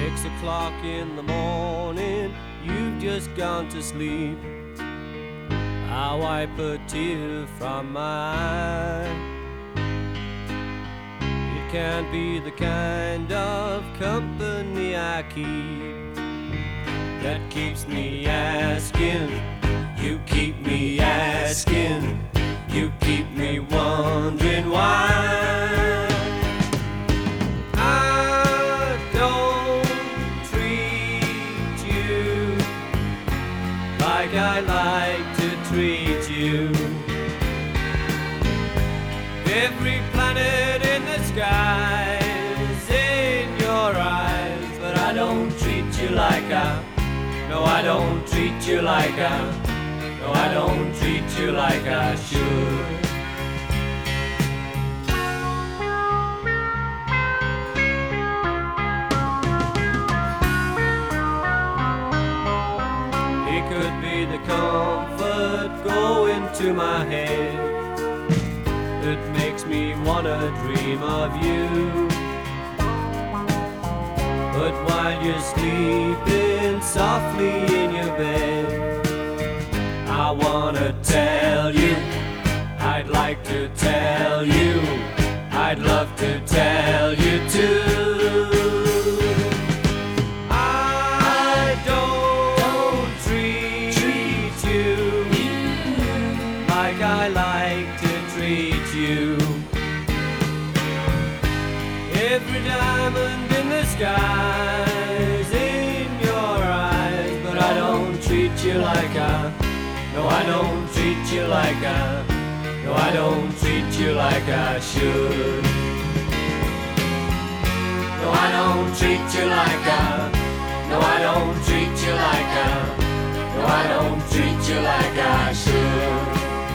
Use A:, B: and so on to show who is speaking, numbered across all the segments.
A: 6 o'clock in the morning, you've just gone to sleep. I wipe a tear from my eye. It can't be the kind of company I keep that keeps me asking. You keep me asking. You keep me wondering why. I don't treat you like I like to treat you. Every planet in the sky is in your eyes, but I don't treat you like no, I don't treat you like no, I don't treat you like I should. It could be the comfort going to my head that makes me wanna dream of you. But while you're sleeping softly in your bed, I wanna tell you, I'd like to tell you, I'd love to tell you too. I don't treat you like I like to treat you. Every diamond in the sky's in your eyes, but I don't treat you like no, I don't treat you like no, I don't treat you like I should. No, I don't treat you like no, I don't treat you like no, I don't treat you like I should.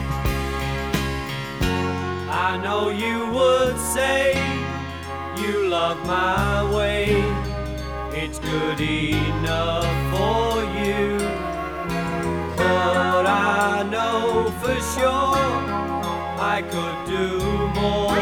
A: I know you would say you love my way, it's good enough for you. But I know for sure I could do more.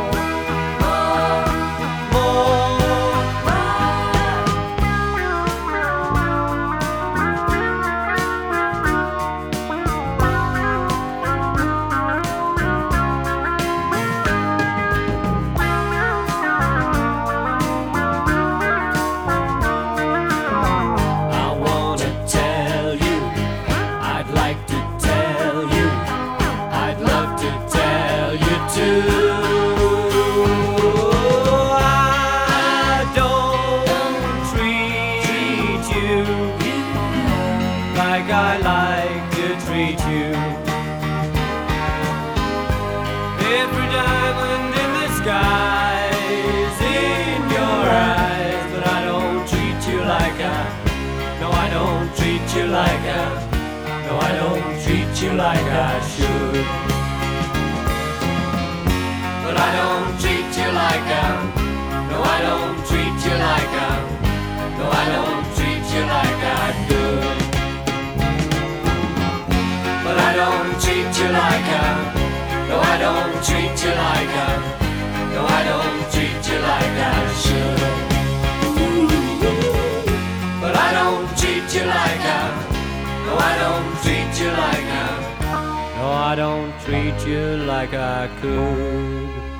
A: Like I like to treat you. Every diamond in the sky is in your eyes, but I don't treat you like no, I don't treat you like no, I don't treat you like I should. But I don't treat you like no, I don't treat you like no, I don't treat you like I could. But I don't treat you like no, I don't treat you like no, I don't treat you like I should. But I don't treat you like no, I don't treat you like no, I don't treat you like I could.